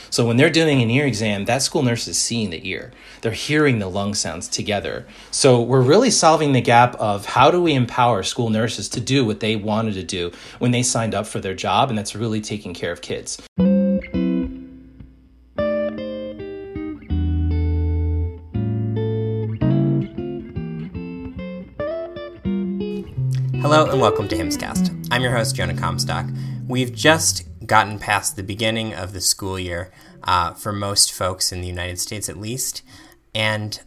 So when they're doing an ear exam, that school nurse is seeing the ear. They're hearing the lung sounds together. So we're really solving the gap of how do we empower school nurses to do what they wanted to do when they signed up for their job, and that's really taking care of kids. Hello and welcome to HIMSScast. I'm your host, Jonah Comstock. We've just gotten past the beginning of the school year for most folks in the United States at least, and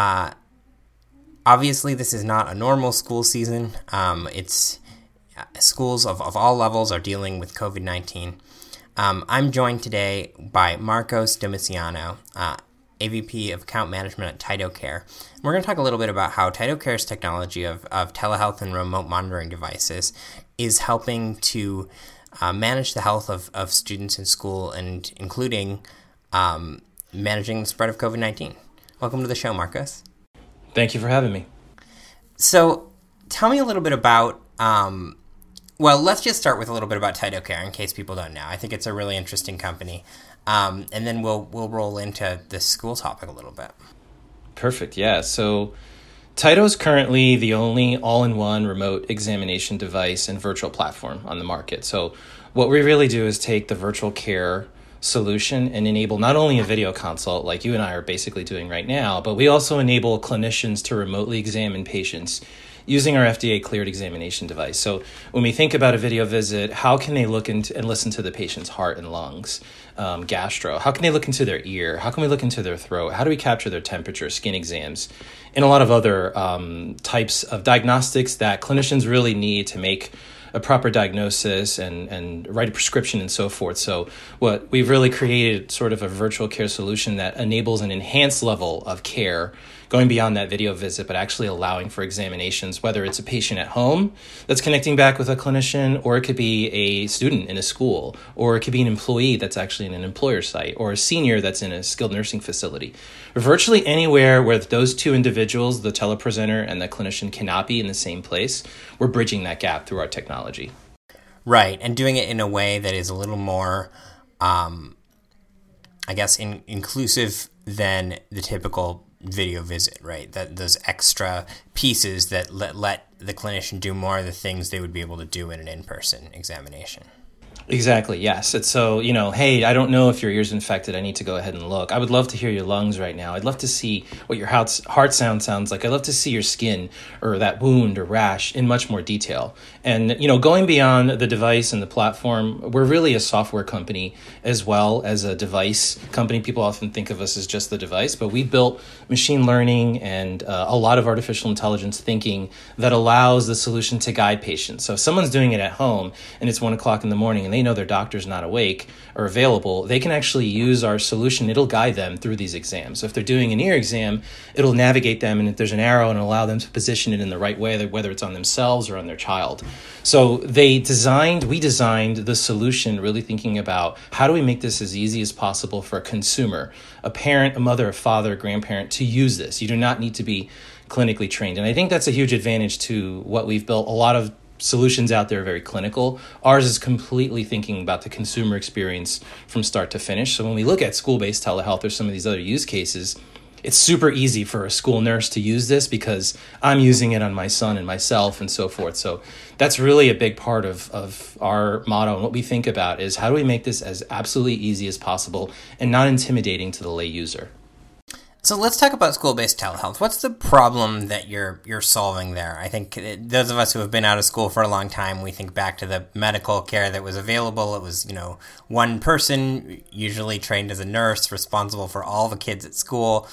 obviously this is not a normal school season. It's schools of all levels are dealing with COVID-19. I'm joined today by Marcos Domiciano, AVP of Account Management at TytoCare. We're going to talk a little bit about how TytoCare's technology of telehealth and remote monitoring devices is helping to manage the health of students in school, and including managing the spread of COVID-19. Welcome to the show, Marcos. Thank you for having me. So tell me a little bit about, well, let's just start with a little bit about TytoCare in case people don't know. I think it's a really interesting company. And then we'll roll into the school topic a little bit. Perfect. Yeah. So Tyto is currently the only all-in-one remote examination device and virtual platform on the market. So what we really do is take the virtual care solution and enable not only a video consult like you and I are basically doing right now, but we also enable clinicians to remotely examine patients using our FDA-cleared examination device. So when we think about a video visit, how can they look into and listen to the patient's heart and lungs, gastro? How can they look into their ear? How can we look into their throat? How do we capture their temperature, skin exams, and a lot of other types of diagnostics that clinicians really need to make a proper diagnosis and write a prescription and so forth. So what we've really created sort of a virtual care solution that enables an enhanced level of care going beyond that video visit, but actually allowing for examinations, whether it's a patient at home that's connecting back with a clinician, or it could be a student in a school, or it could be an employee that's actually in an employer site, or a senior that's in a skilled nursing facility. Virtually anywhere where those two individuals, the telepresenter and the clinician, cannot be in the same place, we're bridging that gap through our technology. Right, and doing it in a way that is a little more, inclusive than the typical video visit, right? That those extra pieces that let the clinician do more of the things they would be able to do in an in-person examination. Exactly, yes. It's so, hey, I don't know if your ear's infected. I need to go ahead and look. I would love to hear your lungs right now. I'd love to see what your heart sounds like. I'd love to see your skin or that wound or rash in much more detail. And, going beyond the device and the platform, we're really a software company as well as a device company. People often think of us as just the device, but we built machine learning and a lot of artificial intelligence thinking that allows the solution to guide patients. So if someone's doing it at home and it's 1 o'clock in the morning and they know their doctor's not awake or available, they can actually use our solution. It'll guide them through these exams. So if they're doing an ear exam, it'll navigate them, and if there's an arrow, and allow them to position it in the right way, whether it's on themselves or on their child. So we designed the solution really thinking about how do we make this as easy as possible for a consumer, a parent, a mother, a father, a grandparent to use this. You do not need to be clinically trained. And I think that's a huge advantage to what we've built. A lot of solutions out there are very clinical. Ours is completely thinking about the consumer experience from start to finish. So when we look at school-based telehealth or some of these other use cases, it's super easy for a school nurse to use this because I'm using it on my son and myself and so forth. So that's really a big part of our motto. And what we think about is how do we make this as absolutely easy as possible and not intimidating to the lay user. So let's talk about school-based telehealth. What's the problem that you're solving there? I think those of us who have been out of school for a long time, we think back to the medical care that was available. It was, one person, usually trained as a nurse, responsible for all the kids at school.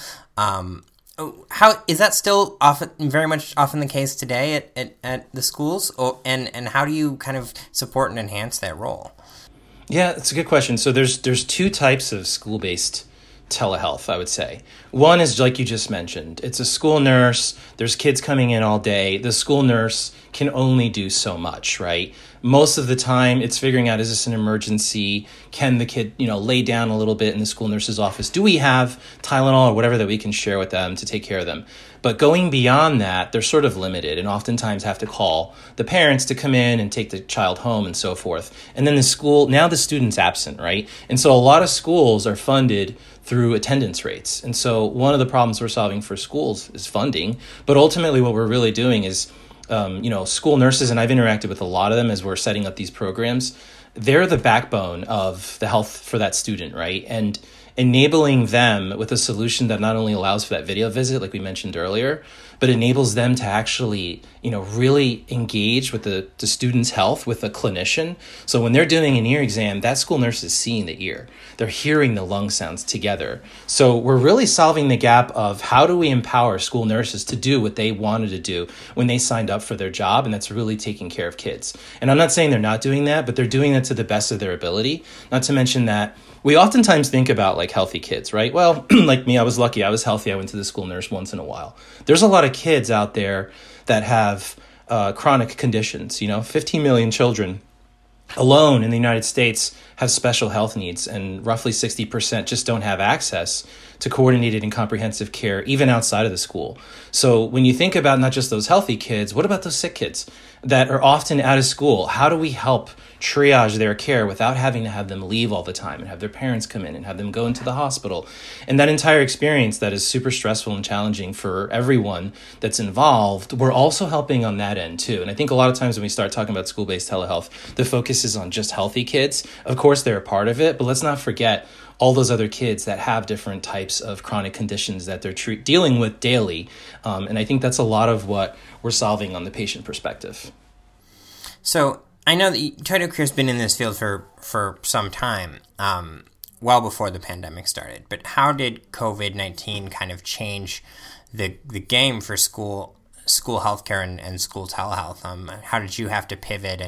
How is that still very much often the case today at the schools? And how do you kind of support and enhance that role? Yeah, that's a good question. So there's two types of school-based telehealth, I would say. One is like you just mentioned. It's a school nurse. There's kids coming in all day. The school nurse can only do so much, right? most of the time it's figuring out, is this an emergency? Can the kid, lay down a little bit in the school nurse's office? Do we have Tylenol or whatever that we can share with them to take care of them? But going beyond that, they're sort of limited and oftentimes have to call the parents to come in and take the child home and so forth. And then now the student's absent, right? And so a lot of schools are funded through attendance rates. And so one of the problems we're solving for schools is funding. But ultimately what we're really doing is, school nurses, and I've interacted with a lot of them as we're setting up these programs, they're the backbone of the health for that student, right? And enabling them with a solution that not only allows for that video visit, like we mentioned earlier, but enables them to actually, really engage with the student's health with a clinician. So when they're doing an ear exam, that school nurse is seeing the ear. They're hearing the lung sounds together. So we're really solving the gap of how do we empower school nurses to do what they wanted to do when they signed up for their job, and that's really taking care of kids. And I'm not saying they're not doing that, but they're doing that to the best of their ability. Not to mention that we oftentimes think about like healthy kids, right? Well, like me, I was lucky. I was healthy. I went to the school nurse once in a while. There's a lot of kids out there that have chronic conditions. 15 million children alone in the United States have special health needs, and roughly 60% just don't have access to coordinated and comprehensive care, even outside of the school. So when you think about not just those healthy kids, what about those sick kids that are often out of school? How do we help triage their care without having to have them leave all the time and have their parents come in and have them go into the hospital? And that entire experience that is super stressful and challenging for everyone that's involved, we're also helping on that end too. And I think a lot of times when we start talking about school-based telehealth, the focus is on just healthy kids. Of course, they're a part of it, but let's not forget all those other kids that have different types of chronic conditions that they're dealing with daily. And I think that's a lot of what we're solving on the patient perspective. So I know that TriDoCare has been in this field for some time, well before the pandemic started. But how did COVID-19 kind of change the game for school healthcare and school telehealth? How did you have to pivot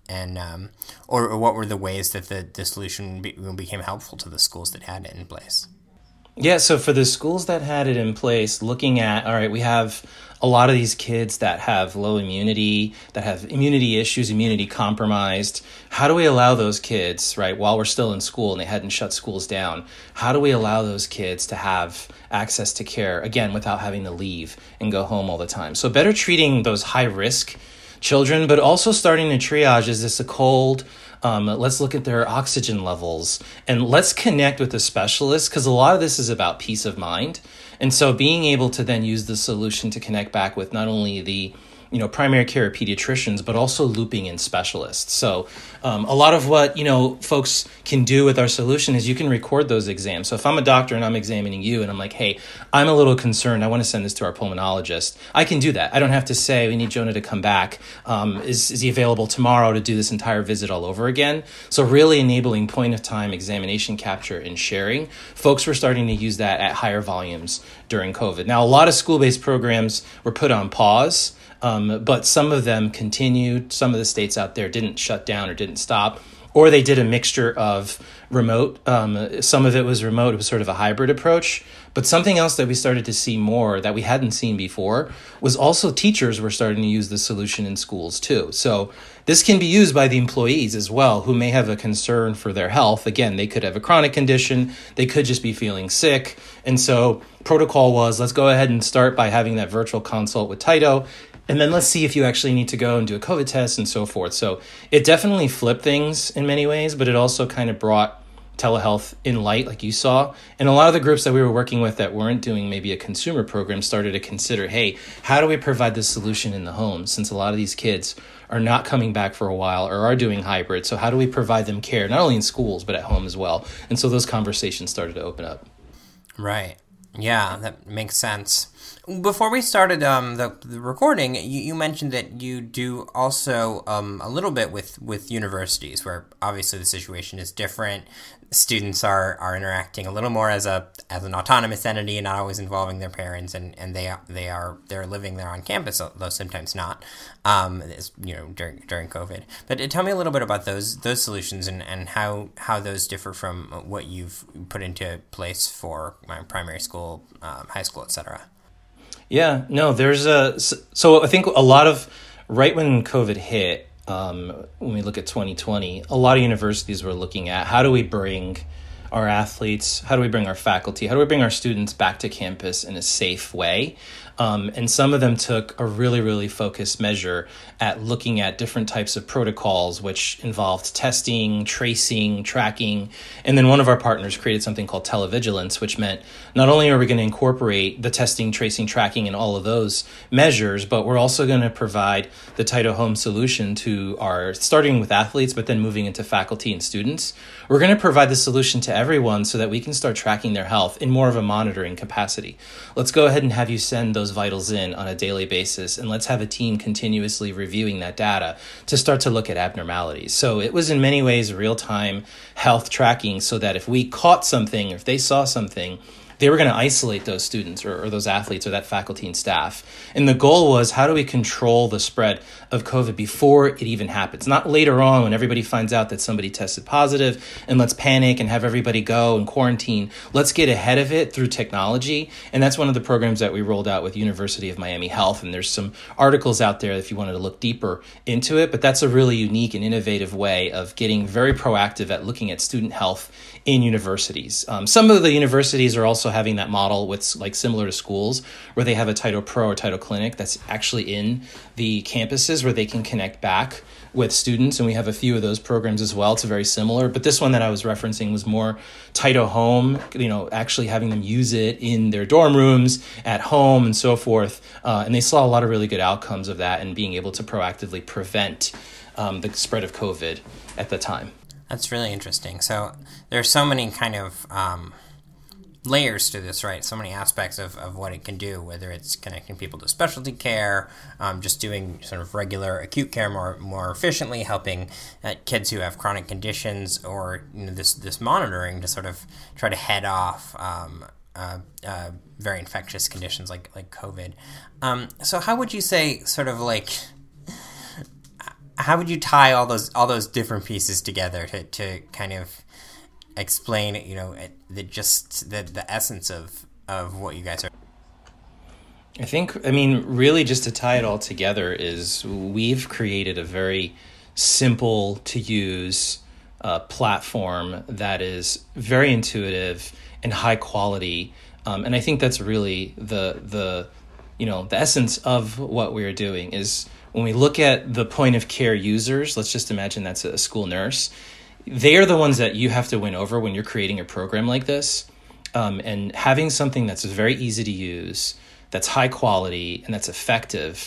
or what were the ways that the solution became helpful to the schools that had it in place? Yeah, so for the schools that had it in place, looking at, all right, we have a lot of these kids that have low immunity, that have immunity issues, immunity compromised. How do we allow those kids, right, while we're still in school and they hadn't shut schools down, how do we allow those kids to have access to care, again, without having to leave and go home all the time? So better treating those high-risk children, but also starting to triage, is this a cold? Let's look at their oxygen levels and let's connect with the specialist, because a lot of this is about peace of mind. And so being able to then use the solution to connect back with not only the primary care pediatricians, but also looping in specialists. So a lot of what, folks can do with our solution is you can record those exams. So if I'm a doctor and I'm examining you and I'm like, hey, I'm a little concerned, I want to send this to our pulmonologist, I can do that. I don't have to say, we need Jonah to come back. Is he available tomorrow to do this entire visit all over again? So really enabling point of time examination capture and sharing. Folks were starting to use that at higher volumes during COVID. Now, a lot of school-based programs were put on pause. But some of them continued. Some of the states out there didn't shut down or didn't stop, or they did a mixture of remote. Some of it was remote. It was sort of a hybrid approach. But something else that we started to see more that we hadn't seen before was also teachers were starting to use the solution in schools too. So this can be used by the employees as well, who may have a concern for their health. Again, they could have a chronic condition. They could just be feeling sick. And so protocol was, let's go ahead and start by having that virtual consult with Tydo. And then let's see if you actually need to go and do a COVID test and so forth. So it definitely flipped things in many ways, but it also kind of brought telehealth in light, like you saw. And a lot of the groups that we were working with that weren't doing maybe a consumer program started to consider, hey, how do we provide this solution in the home? Since a lot of these kids are not coming back for a while or are doing hybrid. So how do we provide them care, not only in schools, but at home as well? And so those conversations started to open up. Right. Yeah, that makes sense. Before we started the recording, you mentioned that you do also a little bit with universities, where obviously the situation is different. Students are interacting a little more as an autonomous entity and not always involving their parents, and they're living there on campus, though sometimes not, during COVID. But tell me a little bit about those solutions and how those differ from what you've put into place for primary school, high school, etc. Yeah, no, so I think a lot of, right when COVID hit, when we look at 2020, a lot of universities were looking at how do we bring our athletes, how do we bring our faculty, how do we bring our students back to campus in a safe way? And some of them took a really, really focused measure at looking at different types of protocols, which involved testing, tracing, tracking. And then one of our partners created something called Televigilance, which meant not only are we going to incorporate the testing, tracing, tracking, and all of those measures, but we're also going to provide the Tyto Home solution to our, starting with athletes, but then moving into faculty and students. We're going to provide the solution to everyone so that we can start tracking their health in more of a monitoring capacity. Let's go ahead and have you send those vitals in on a daily basis, and let's have a team continuously reviewing that data to start to look at abnormalities. So it was in many ways real-time health tracking so that if we caught something, or if they saw something, they were going to isolate those students or those athletes or that faculty and staff. And the goal was, how do we control the spread of COVID before it even happens? Not later on when everybody finds out that somebody tested positive and let's panic and have everybody go and quarantine. Let's get ahead of it through technology. And that's one of the programs that we rolled out with University of Miami Health. And there's some articles out there if you wanted to look deeper into it. But that's a really unique and innovative way of getting very proactive at looking at student health in universities. Some of the universities are also having that model with, like, similar to schools, where they have a Tyto Pro or Tyto Clinic that's actually in the campuses where they can connect back with students. And we have a few of those programs as well. It's very similar. But this one that I was referencing was more Tyto Home, actually having them use it in their dorm rooms, at home, and so forth. And they saw a lot of really good outcomes of that and being able to proactively prevent the spread of COVID at the time. That's really interesting. So there's so many kind of layers to this, right? So many aspects of what it can do, whether it's connecting people to specialty care, just doing sort of regular acute care more efficiently, helping kids who have chronic conditions, or this monitoring to sort of try to head off very infectious conditions like COVID. So how would you say, sort of like, how would you tie all those different pieces together to kind of explain, the essence of what you guys are? Really just to tie it all together is we've created a very simple to use platform that is very intuitive and high quality. And I think that's really the essence of what we're doing is, when we look at the point of care users, let's just imagine that's a school nurse. They are the ones that you have to win over when you're creating a program like this. And having something that's very easy to use, that's high quality, and that's effective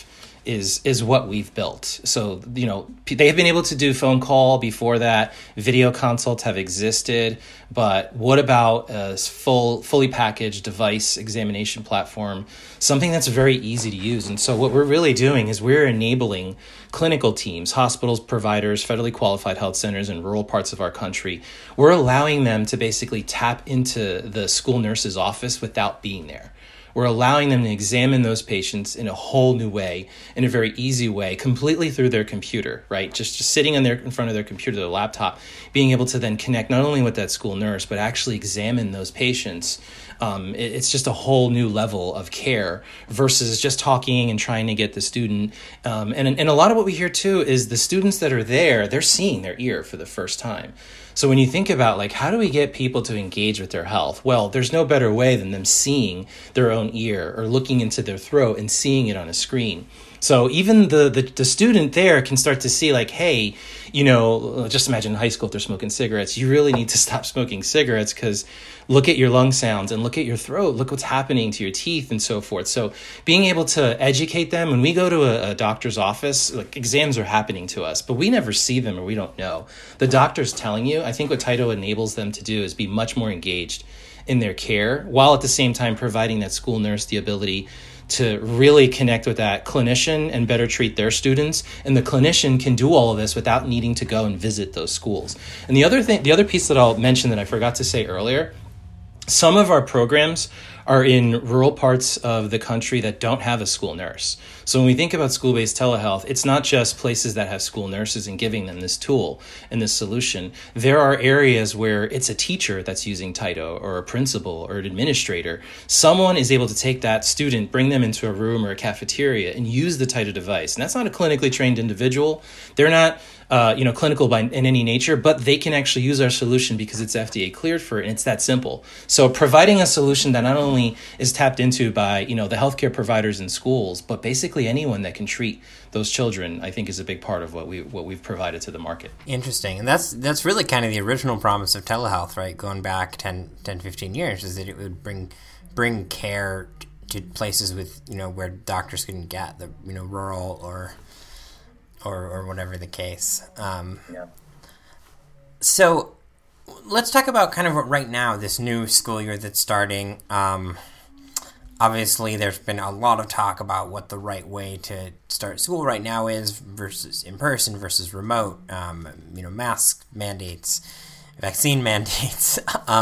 is what we've built. So, they have been able to do phone call before that. Video consults have existed. But what about a fully packaged device examination platform, something that's very easy to use? And so what we're really doing is we're enabling clinical teams, hospitals, providers, federally qualified health centers in rural parts of our country. We're allowing them to basically tap into the school nurse's office without being there. We're allowing them to examine those patients in a whole new way, in a very easy way, completely through their computer, right? Just sitting in front of their computer, their laptop, being able to then connect not only with that school nurse, but actually examine those patients. It's just a whole new level of care versus just talking and trying to get the student. And a lot of what we hear too is the students that are there, they're seeing their ear for the first time. So when you think about, like, how do we get people to engage with their health? Well, there's no better way than them seeing their own ear or looking into their throat and seeing it on a screen. So even the student there can start to see, like, hey, just imagine in high school if they're smoking cigarettes. You really need to stop smoking cigarettes because look at your lung sounds and look at your throat. Look what's happening to your teeth and so forth. So being able to educate them, when we go to a doctor's office, like, exams are happening to us, but we never see them or we don't know. The doctor's telling you. I think what Tyto enables them to do is be much more engaged in their care, while at the same time providing that school nurse the ability to really connect with that clinician and better treat their students. And the clinician can do all of this without needing to go and visit those schools. And the other piece that I'll mention that I forgot to say earlier Some of our programs are in rural parts of the country that don't have a school nurse. So when we think about school-based telehealth, it's not just places that have school nurses and giving them this tool and this solution. There are areas where it's a teacher that's using Tyto, or a principal or an administrator. Someone is able to take that student, bring them into a room or a cafeteria and use the Tyto device. And that's not a clinically trained individual. They're not clinical in any nature, but they can actually use our solution because it's FDA cleared for it, and it's that simple. So providing a solution that not only is tapped into by, the healthcare providers in schools, but basically anyone that can treat those children, I think is a big part of what we've provided to the market. Interesting. And that's really kind of the original promise of telehealth, right? Going back 10, 15 years, is that it would bring care to places with, where doctors couldn't get, the, rural or whatever the case. So let's talk about kind of right now, this new school year that's starting. Obviously, there's been a lot of talk about what the right way to start school right now is versus in person versus remote. Mask mandates, vaccine mandates.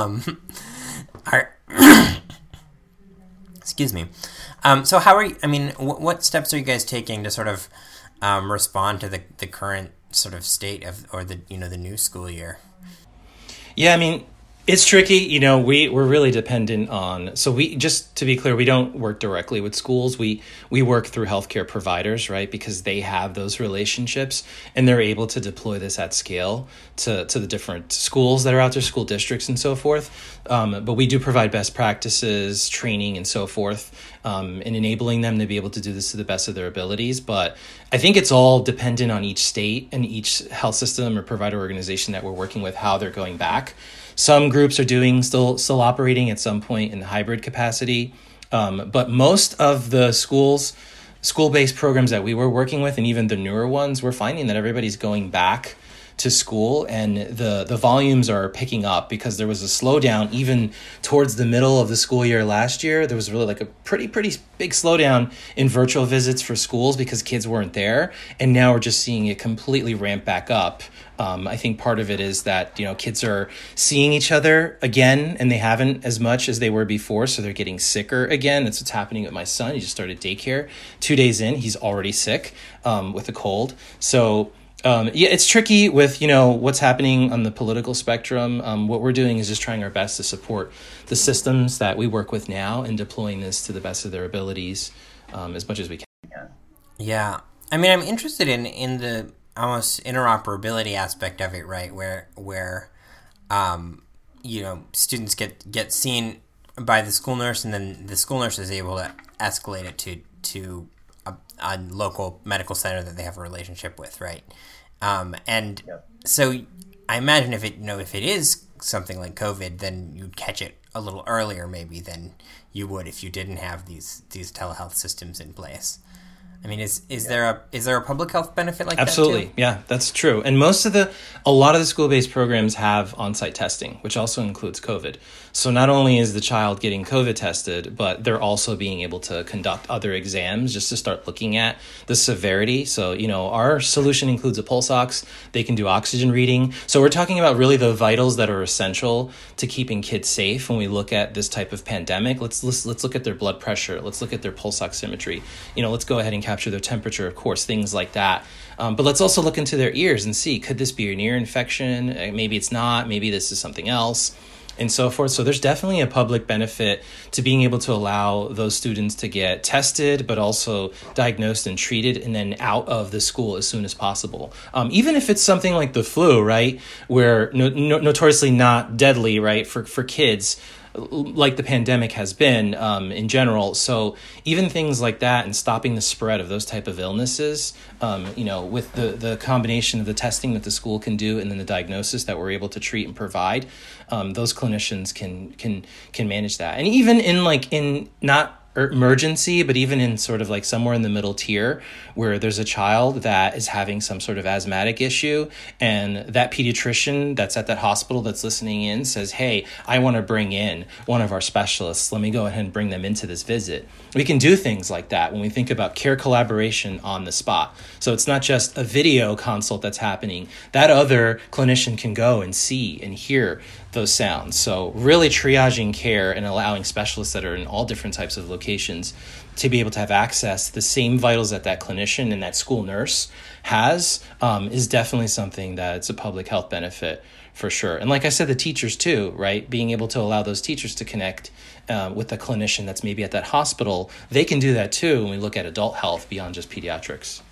Excuse me. So how are you? What steps are you guys taking to sort of respond to the current sort of state of, or the new school year? Yeah, it's tricky. We're really dependent on, so just to be clear, we don't work directly with schools. We work through healthcare providers, right? Because they have those relationships and they're able to deploy this at scale to the different schools that are out there, school districts and so forth. But we do provide best practices, training and so forth, and enabling them to be able to do this to the best of their abilities. But I think it's all dependent on each state and each health system or provider organization that we're working with, how they're going back. Some groups are still operating at some point in hybrid capacity, but most of the school-based programs that we were working with, and even the newer ones, we're finding that everybody's going back to school, and the volumes are picking up because there was a slowdown even towards the middle of the school year last year. There was really like a pretty big slowdown in virtual visits for schools because kids weren't there, and now we're just seeing it completely ramp back up. I think part of it is that, kids are seeing each other again, and they haven't as much as they were before, so they're getting sicker again. That's what's happening with my son. He just started daycare. 2 days in, he's already sick with a cold. So it's tricky with, what's happening on the political spectrum. What we're doing is just trying our best to support the systems that we work with now and deploying this to the best of their abilities as much as we can. Yeah. I'm interested in the almost interoperability aspect of it, right? Where students get seen by the school nurse, and then the school nurse is able to escalate it to a local medical center that they have a relationship with, right? So I imagine if it is something like COVID, then you'd catch it a little earlier maybe than you would if you didn't have these telehealth systems in place. Is there a public health benefit like Absolutely. that too? Yeah, that's true. And a lot of the school-based programs have on-site testing, which also includes COVID. So not only is the child getting COVID tested, but they're also being able to conduct other exams just to start looking at the severity. So, our solution includes a pulse ox. They can do oxygen reading. So we're talking about really the vitals that are essential to keeping kids safe when we look at this type of pandemic. Let's look at their blood pressure. Let's look at their pulse oximetry. Let's go ahead and capture their temperature, of course, things like that. But let's also look into their ears and see, could this be an ear infection? Maybe it's not. Maybe this is something else, and so forth. So there's definitely a public benefit to being able to allow those students to get tested, but also diagnosed and treated, and then out of the school as soon as possible. Even if it's something like the flu, right, where notoriously not deadly, right, for kids, like the pandemic has been in general. So even things like that and stopping the spread of those type of illnesses, with the combination of the testing that the school can do and then the diagnosis that we're able to treat and provide, those clinicians can manage that. And even in not emergency, but even in sort of like somewhere in the middle tier where there's a child that is having some sort of asthmatic issue, and that pediatrician that's at that hospital that's listening in says, hey, I want to bring in one of our specialists. Let me go ahead and bring them into this visit. We can do things like that when we think about care collaboration on the spot. So it's not just a video consult that's happening. That other clinician can go and see and hear those sounds. So really triaging care and allowing specialists that are in all different types of locations to be able to have access to the same vitals that that clinician and that school nurse has is definitely something that's a public health benefit for sure. And like I said, the teachers too, right? Being able to allow those teachers to connect with the clinician that's maybe at that hospital, they can do that too when we look at adult health beyond just pediatrics.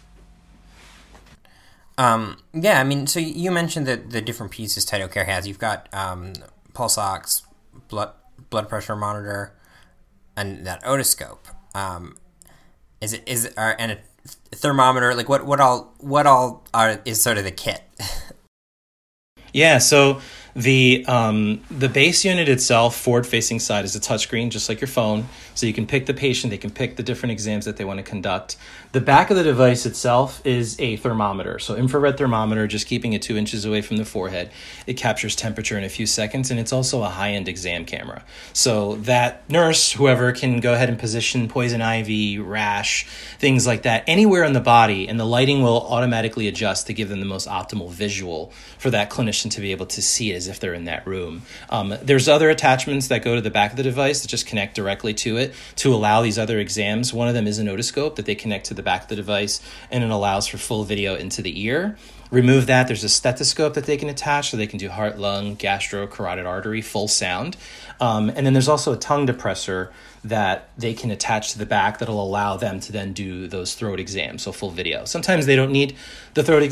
Yeah, I mean, so you mentioned that the different pieces TytoCare has. You've got pulse ox, blood pressure monitor, and that otoscope. And a thermometer? Like what all is sort of the kit? Yeah, so the base unit itself, forward-facing side, is a touchscreen, just like your phone. So you can pick the patient, they can pick the different exams that they want to conduct. The back of the device itself is a thermometer. So infrared thermometer, just keeping it 2 inches away from the forehead. It captures temperature in a few seconds, and it's also a high-end exam camera. So that nurse, whoever, can go ahead and position poison ivy, rash, things like that, anywhere in the body, and the lighting will automatically adjust to give them the most optimal visual for that clinician to be able to see it as if they're in that room. There's other attachments that go to the back of the device that just connect directly to it to allow these other exams. One of them is an otoscope that they connect to the back of the device, and it allows for full video into the ear. Remove that, there's a stethoscope that they can attach so they can do heart, lung, gastro, carotid artery, full sound. And then there's also a tongue depressor that they can attach to the back that'll allow them to then do those throat exams, so full video. Sometimes they don't need the throat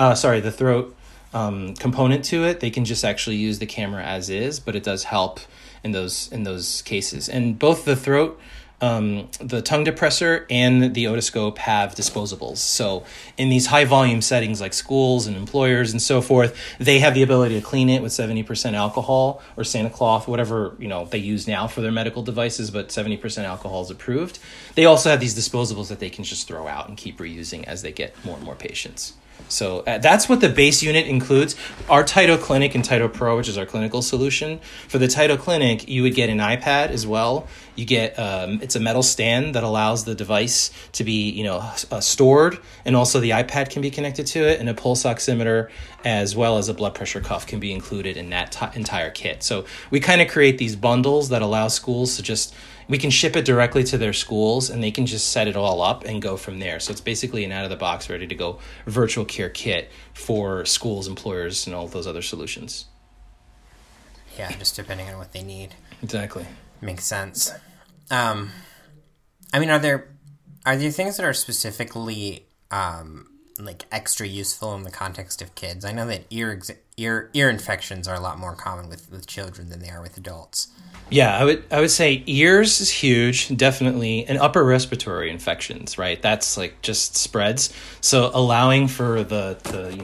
component to it. They can just actually use the camera as is, but it does help in those cases. And both the throat, the tongue depressor and the otoscope have disposables. So in these high volume settings like schools and employers and so forth, they have the ability to clean it with 70% alcohol or Santa Cloth, whatever they use now for their medical devices, but 70% alcohol is approved. They also have these disposables that they can just throw out and keep reusing as they get more and more patients. So that's what the base unit includes. Our Tyto Clinic and Tyto Pro, which is our clinical solution. For the Tyto Clinic, you would get an iPad as well. You get it's a metal stand that allows the device to be stored, and also the iPad can be connected to it, and a pulse oximeter as well as a blood pressure cuff can be included in that entire kit. So we kind of create these bundles that allow schools to we can ship it directly to their schools, and they can just set it all up and go from there. So it's basically an out-of-the-box, ready-to-go virtual care kit for schools, employers, and all those other solutions. Yeah, just depending on what they need. Exactly. Makes sense. I mean, are there things that are specifically like extra useful in the context of kids? I know that ear infections are a lot more common with children than they are with adults. Yeah, I would say ears is huge, definitely, and upper respiratory infections, right? That's like just spreads. So allowing for the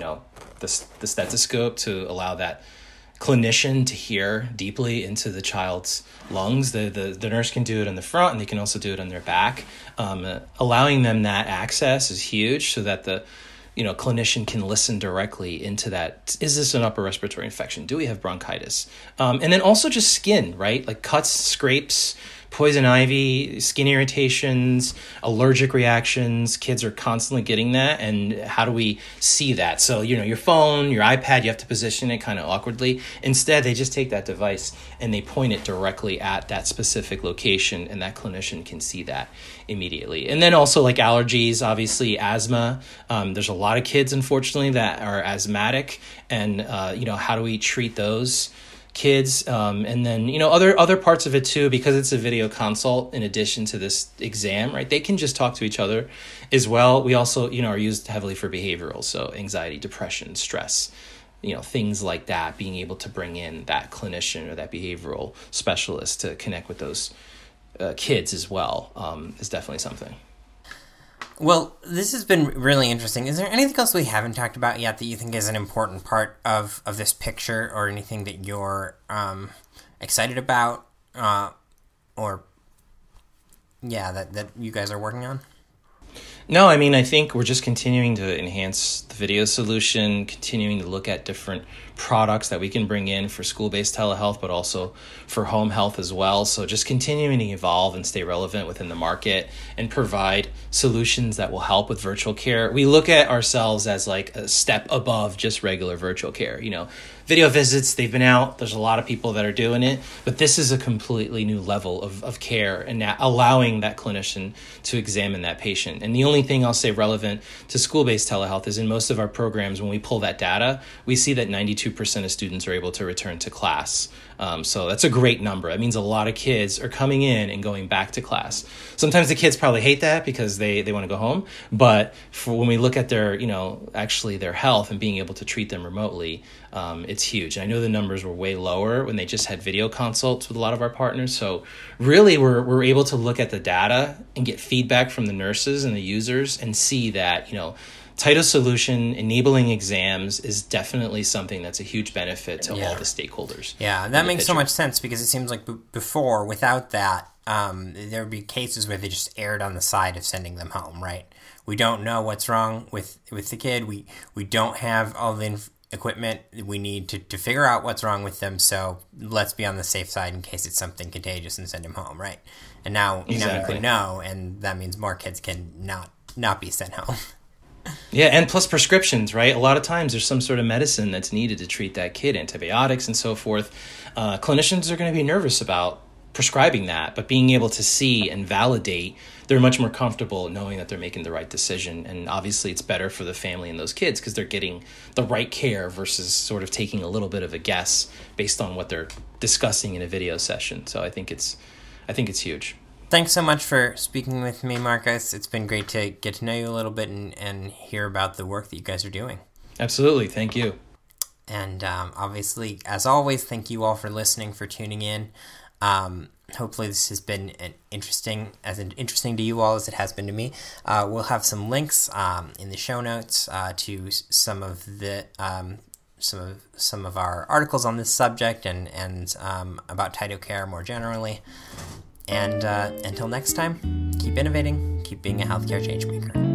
stethoscope to allow that clinician to hear deeply into the child's lungs. The nurse can do it in the front, and they can also do it on their back. Allowing them that access is huge, so that the clinician can listen directly into that. Is this an upper respiratory infection? Do we have bronchitis? And then also just skin, right? Like cuts, scrapes, poison ivy, skin irritations, allergic reactions. Kids are constantly getting that. And how do we see that? So, your phone, your iPad, you have to position it kind of awkwardly. Instead, they just take that device and they point it directly at that specific location, and that clinician can see that immediately. And then also like allergies, obviously asthma. There's a lot of kids, unfortunately, that are asthmatic, and how do we treat those kids? And then other parts of it too, because it's a video consult in addition to this exam, right? They can just talk to each other as well. We also are used heavily for behavioral, so anxiety, depression, stress, things like that. Being able to bring in that clinician or that behavioral specialist to connect with those kids as well is definitely something. Well, this has been really interesting. Is there anything else we haven't talked about yet that you think is an important part of this picture, or anything that you're excited about, that you guys are working on? No, I mean, I think we're just continuing to enhance the video solution, continuing to look at different products that we can bring in for school-based telehealth, but also for home health as well. So just continuing to evolve and stay relevant within the market and provide solutions that will help with virtual care. We look at ourselves as like a step above just regular virtual care. video visits, they've been out. There's a lot of people that are doing it, but this is a completely new level of care and allowing that clinician to examine that patient. And the only thing I'll say relevant to school-based telehealth is in most of our programs, when we pull that data, we see that 92% of students are able to return to class. So that's a great number. That means a lot of kids are coming in and going back to class. Sometimes the kids probably hate that because they want to go home. But for when we look at their, actually their health and being able to treat them remotely, it's huge. And I know the numbers were way lower when they just had video consults with a lot of our partners. So really we're able to look at the data and get feedback from the nurses and the users and see that, Tyto solution enabling exams is definitely something that's a huge benefit to all the stakeholders. Yeah, that makes so much sense because it seems like before, without that, there would be cases where they just erred on the side of sending them home, right? We don't know what's wrong with the kid. We don't have all the equipment. We need to figure out what's wrong with them, so let's be on the safe side in case it's something contagious and send them home, right? And now you can know, and that means more kids can not be sent home. Yeah, and plus prescriptions, right? A lot of times there's some sort of medicine that's needed to treat that kid, antibiotics and so forth. Clinicians are going to be nervous about prescribing that, but being able to see and validate, they're much more comfortable knowing that they're making the right decision. And obviously it's better for the family and those kids because they're getting the right care versus sort of taking a little bit of a guess based on what they're discussing in a video session. So I think it's huge. Thanks so much for speaking with me, Marcos. It's been great to get to know you a little bit and hear about the work that you guys are doing. Absolutely. Thank you. And obviously, as always, thank you all for listening, for tuning in. Hopefully this has been interesting to you all as it has been to me. We'll have some links in the show notes to some of our articles on this subject and about Tyto Care more generally. And until next time, keep innovating, keep being a healthcare changemaker.